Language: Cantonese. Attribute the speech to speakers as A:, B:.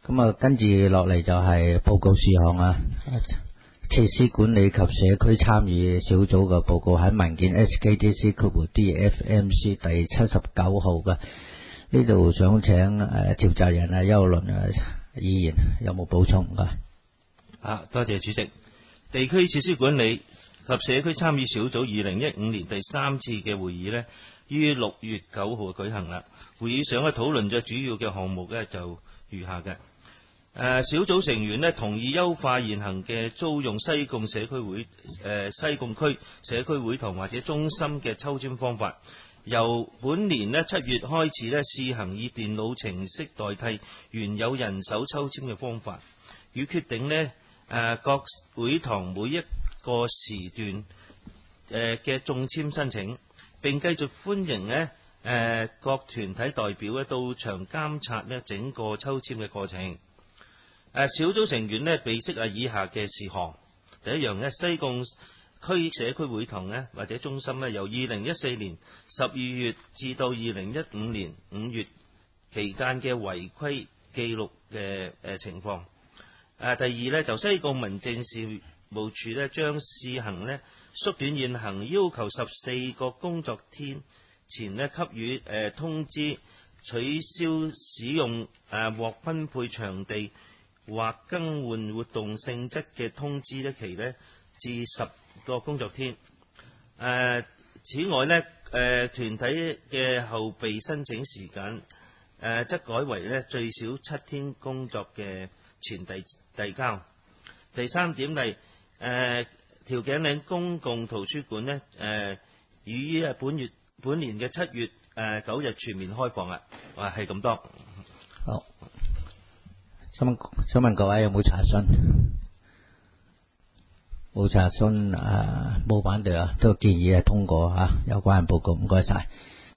A: 咁啊，跟住落嚟就係報告事項啊。設施管理及社區參與小組嘅報告喺文件 SKDC-DFMC 第79號嘅呢度，想請召集人邱倫議員有冇補充㗎？
B: 多謝主席。地區設施管理及社區參與小組2015年第3次嘅會議呢，於6月9號舉行啦。會議上討論咗主要嘅項目呢，就如下嘅。小組成員呢，同意優化現行嘅租用西貢社區會西貢區社區會堂或者中心嘅抽籤方法，由本年7月開始呢，試行以電腦程式代替原有人手抽籤嘅方法，與決定呢各會堂每一個時段嘅中籤申請，並繼續歡迎呢各團體代表到場監察呢整個抽籤嘅過程。小組成員呢，備悉以下嘅事項。第一樣呢，西貢區社區會堂呢或者中心呢，由2014年12月至到2015年5月期間嘅違規記錄嘅情況。第二呢，就西貢民政事務處呢，將試行呢縮短現行要求14個工作天前呢給予通知取消使用獲分配場地或更換活動性質嘅通知期呢至10個工作天。此外呢，團體嘅後備申請時間則改為呢最少7天工作嘅前遞交。第三點係調景嶺公共圖書館呢已於本年嘅7月9日全面開放啦。係咁多。
A: 好，想問各位有冇查詢？冇查詢，冇反對啊，都建議通過有關嘅報告。唔該晒。